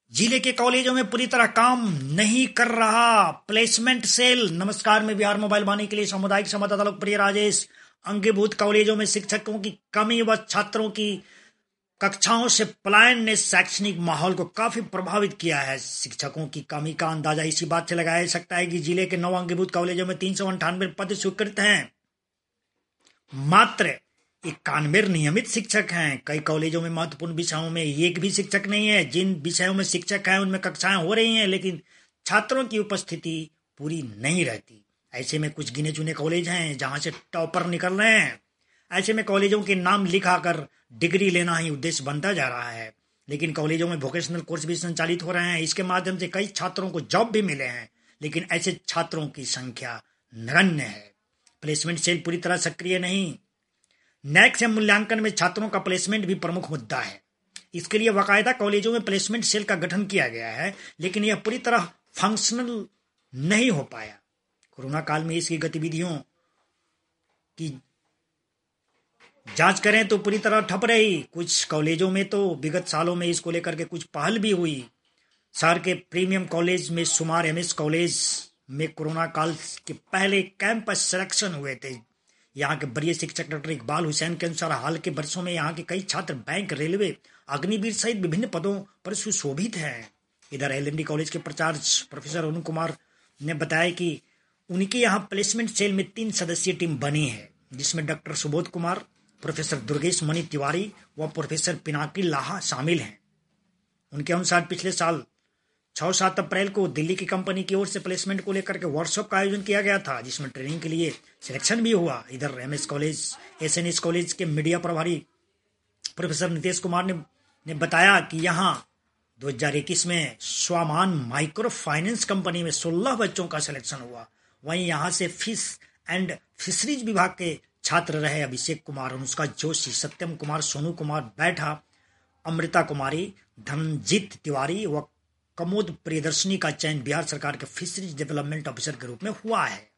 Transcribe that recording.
जिले के कॉलेजों में पूरी तरह काम नहीं कर रहा प्लेसमेंट सेल। नमस्कार, मैं बिहार मोबाइल वाणी के लिए सामुदायिक संवाददाता लोकप्रिय राजेश। अंगीभूत कॉलेजों में शिक्षकों की कमी व छात्रों की कक्षाओं से पलायन ने शैक्षणिक माहौल को काफी प्रभावित किया है। शिक्षकों की कमी का अंदाजा इसी बात से लगाया जा सकता है कि जिले के 9 अंगीभूत कॉलेजों में 398 पद स्वीकृत हैं, मात्र 91 नियमित शिक्षक हैं। कई कॉलेजों में महत्वपूर्ण विषयों में एक भी शिक्षक नहीं है। जिन विषयों में शिक्षक हैं उनमें कक्षाएं हो रही हैं, लेकिन छात्रों की उपस्थिति पूरी नहीं रहती। ऐसे में कुछ गिने चुने कॉलेज हैं जहां से टॉपर निकल रहे हैं। ऐसे में कॉलेजों के नाम लिखाकर डिग्री लेना ही उद्देश्य बनता जा रहा है, लेकिन कॉलेजों में वोकेशनल कोर्स भी संचालित हो रहे हैं। इसके माध्यम से कई छात्रों को जॉब भी मिले हैं, लेकिन ऐसे छात्रों की संख्या नगण्य है। प्लेसमेंट सेल पूरी तरह सक्रिय नहीं। नैक से मूल्यांकन में छात्रों का प्लेसमेंट भी प्रमुख मुद्दा है। इसके लिए बाकायदा कॉलेजों में प्लेसमेंट सेल का गठन किया गया है, लेकिन यह पूरी तरह फंक्शनल नहीं हो पाया। कोरोना काल में इसकी गतिविधियों की जांच करें तो पूरी तरह ठप रही। कुछ कॉलेजों में तो विगत सालों में इसको लेकर के कुछ पहल भी हुई। शहर के प्रीमियम कॉलेज में शुमार एमएस कॉलेज में कोरोना काल के पहले कैंपस सिलेक्शन हुए थे। यहाँ के वरीय शिक्षक डॉक्टर इकबाल हुसैन के अनुसार हाल के वर्षों में यहाँ के कई छात्र बैंक, रेलवे, अग्निवीर सहित विभिन्न पदों पर सुशोभित हैं। इधर एलएनडी कॉलेज के प्राचार्य प्रोफेसर अरुण कुमार ने बताया कि उनके यहाँ प्लेसमेंट सेल में 3 सदस्यीय टीम बनी है, जिसमें डॉक्टर सुबोध कुमार, प्रोफेसर दुर्गेश मणि तिवारी व प्रोफेसर पिनाकी लाहा शामिल हैं। उनके अनुसार पिछले साल 6-7 अप्रैल को दिल्ली की कंपनी की ओर से प्लेसमेंट को लेकर के वर्कशॉप का आयोजन किया गया था, जिसमें ट्रेनिंग के लिए सिलेक्शन भी हुआ। इधर एमएस कॉलेज, एसएनएस कॉलेज के मीडिया प्रभारी प्रोफेसर नितेश कुमार ने बताया कि यहाँ 2021 में स्वामान माइक्रो फाइनेंस कंपनी में 16 बच्चों का सिलेक्शन हुआ। वहीं यहाँ से फिश एंड फिशरीज विभाग के छात्र रहे अभिषेक कुमार, अनुष्का जोशी, सत्यम कुमार, सोनू कुमार बैठा, अमृता कुमारी, धनजीत तिवारी व कमोद प्रियदर्शनी का चयन बिहार सरकार के फिशरीज डेवलपमेंट ऑफिसर के रूप में हुआ है।